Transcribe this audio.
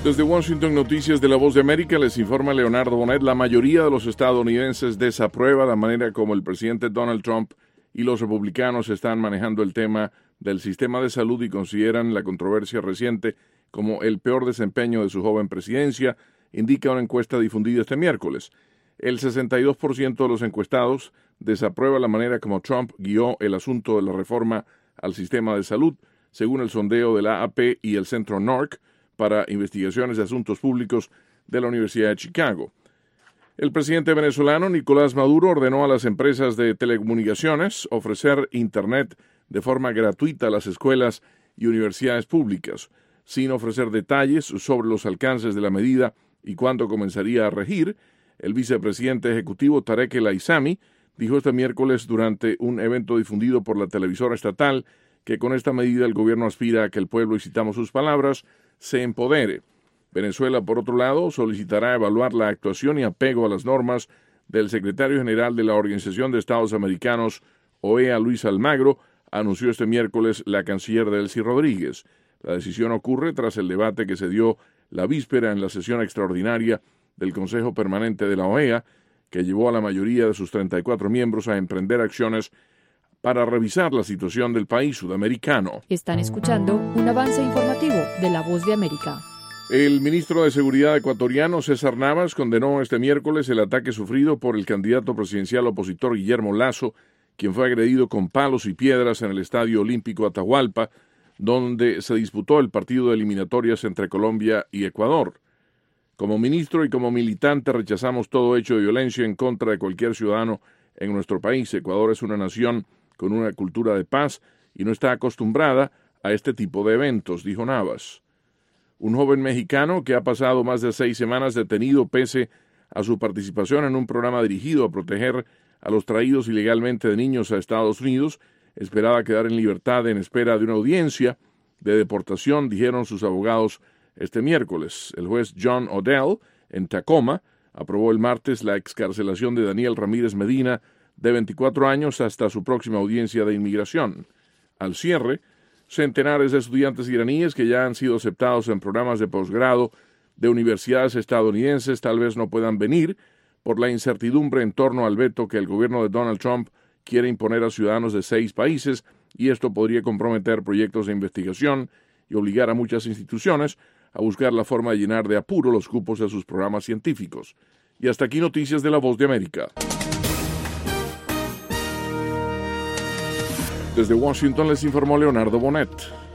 Desde Washington, Noticias de la Voz de América, les informa Leonardo Bonet. La mayoría de los estadounidenses desaprueba la manera como el presidente Donald Trump y los republicanos están manejando el tema del sistema de salud y consideran la controversia reciente como el peor desempeño de su joven presidencia, indica una encuesta difundida este miércoles. El 62% de los encuestados desaprueba la manera como Trump guió el asunto de la reforma al sistema de salud, según el sondeo de la AP y el Centro NORC para Investigaciones de Asuntos Públicos de la Universidad de Chicago. El presidente venezolano Nicolás Maduro ordenó a las empresas de telecomunicaciones ofrecer Internet de forma gratuita a las escuelas y universidades públicas, sin ofrecer detalles sobre los alcances de la medida y cuándo comenzaría a regir. El vicepresidente ejecutivo Tarek El Aissami dijo este miércoles durante un evento difundido por la televisora estatal que con esta medida el gobierno aspira a que el pueblo, y citamos sus palabras, se empodere. Venezuela, por otro lado, solicitará evaluar la actuación y apego a las normas del secretario general de la Organización de Estados Americanos, OEA, Luis Almagro, anunció este miércoles la canciller Delcy Rodríguez. La decisión ocurre tras el debate que se dio la víspera en la sesión extraordinaria del Consejo Permanente de la OEA, que llevó a la mayoría de sus 34 miembros a emprender acciones para revisar la situación del país sudamericano. Están escuchando un avance informativo de La Voz de América. El ministro de Seguridad ecuatoriano César Navas condenó este miércoles el ataque sufrido por el candidato presidencial opositor Guillermo Lasso, quien fue agredido con palos y piedras en el Estadio Olímpico Atahualpa, donde se disputó el partido de eliminatorias entre Colombia y Ecuador. Como ministro y como militante rechazamos todo hecho de violencia en contra de cualquier ciudadano en nuestro país. Ecuador es una nación con una cultura de paz y no está acostumbrada a este tipo de eventos, dijo Navas. Un joven mexicano que ha pasado más de 6 semanas detenido pese a su participación en un programa dirigido a proteger a los traídos ilegalmente de niños a Estados Unidos, esperaba quedar en libertad en espera de una audiencia de deportación, dijeron sus abogados este miércoles. El juez John Odell, en Tacoma, aprobó el martes la excarcelación de Daniel Ramírez Medina, de 24 años, hasta su próxima audiencia de inmigración. Al cierre, centenares de estudiantes iraníes que ya han sido aceptados en programas de posgrado de universidades estadounidenses tal vez no puedan venir por la incertidumbre en torno al veto que el gobierno de Donald Trump quiere imponer a ciudadanos de 6 países, y esto podría comprometer proyectos de investigación y obligar a muchas instituciones a buscar la forma de llenar de apuro los cupos de sus programas científicos. Y hasta aquí Noticias de la Voz de América. Desde Washington les informó Leonardo Bonet.